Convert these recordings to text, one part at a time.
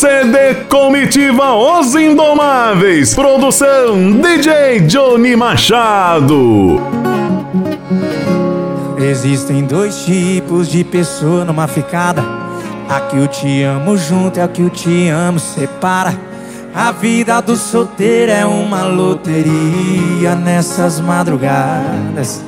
CD Comitiva Os Indomáveis. Produção DJ Johnny Machado. Existem dois tipos de pessoa numa ficada. A que o te amo junto é a que o te amo separa. A vida do solteiro é uma loteria nessas madrugadas.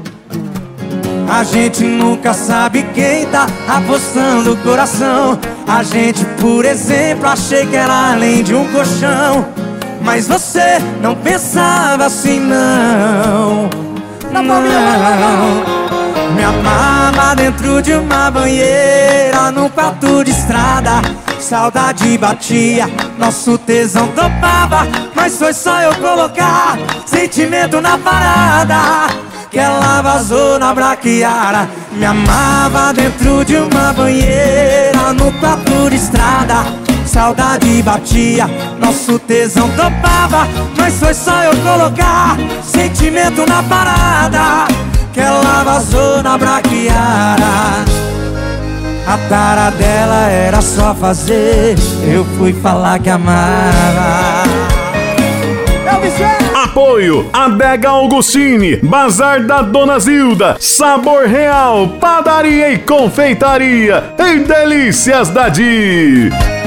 A gente nunca sabe quem tá apostando o coração. A gente, por exemplo, achei que era além de um colchão. Mas você não pensava assim, não. Não. Me amava dentro de uma banheira, num quarto de estrada. Saudade batia, nosso tesão topava. Mas foi só eu colocar sentimento na parada que ela vazou na braquiara. Me amava dentro de uma banheira, no quarto de estrada. Saudade batia, nosso tesão topava. Mas foi só eu colocar sentimento na parada que ela vazou na braquiara. A tara dela era só fazer, eu fui falar que amava. Apoio Adega Augustine, Bazar da Dona Zilda, Sabor Real, Padaria e Confeitaria e Delícias da Di.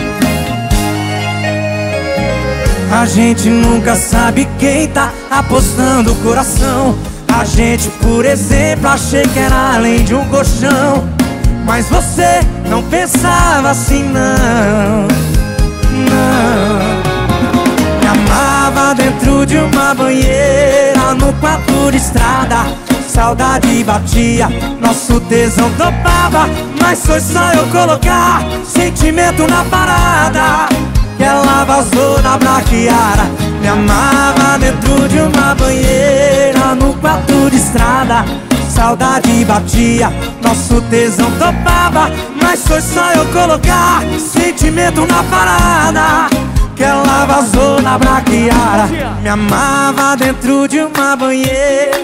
A gente nunca sabe quem tá apostando o coração. A gente, por exemplo, achei que era além de um colchão. Mas você não pensava assim, não. Não. Me amava dentro de uma banheira, no quarto de estrada. Saudade batia, nosso tesão topava. Mas foi só eu colocar sentimento na parada que ela vazou na braquiara. Me amava dentro de uma banheira, no quarto de estrada. Saudade batia, nosso tesão topava. Mas foi só eu colocar sentimento na parada que ela vazou na braquiara. Me amava dentro de uma banheira,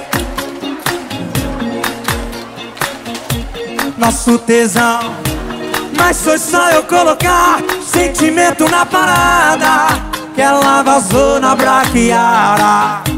nosso tesão. Mas foi só eu colocar sentimento na parada que ela vazou na braquiara.